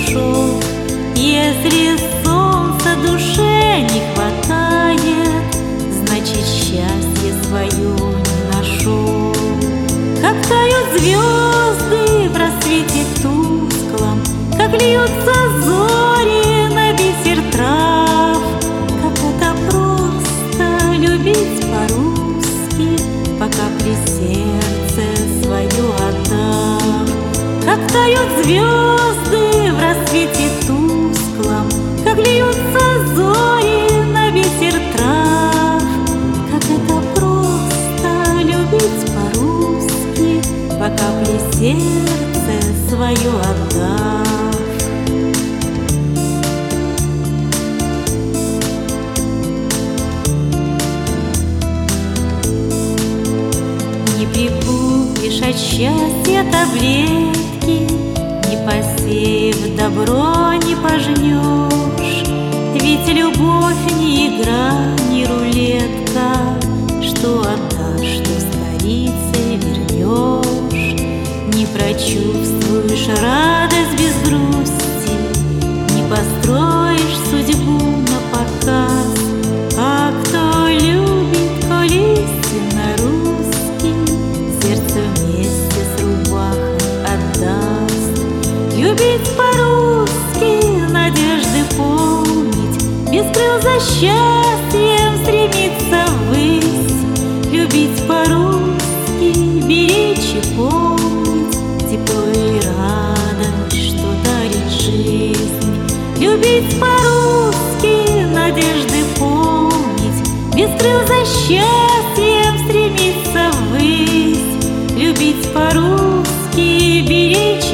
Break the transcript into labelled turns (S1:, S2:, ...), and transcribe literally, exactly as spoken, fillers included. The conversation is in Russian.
S1: стишок. Если солнца душе не хватает, значит, счастье свое не нашел. Как тают звезды в рассвете тусклом, как льются зори на бисер трав. Как это просто любить по-русски, по капле сердце свое отдав. Как тают звезды в рассвете тусклом, как льются зори на бисер трав. Как это просто любить по-русски, по капле сердце свое отдав. Не прикупишь от счастья таблетки, не посеяв добро, не пожнешь. Ведь любовь не игра, не рулетка, что отдашь, что старицей вернешь. Не прочувствуешь радость без грусти, не построишь судьбу напоказ. А кто любит, коль истинно русский, сердце вместе с рубахой отдаст. Любить по-русски, надежды помнить, без крыл за счастьем стремиться ввысь. Любить по-русски, беречь и помнить тепло и радость, что дарит жизнь. Любить по-русски, надежды помнить, без крыл за счастьем стремиться ввысь. Любить по-русски, беречь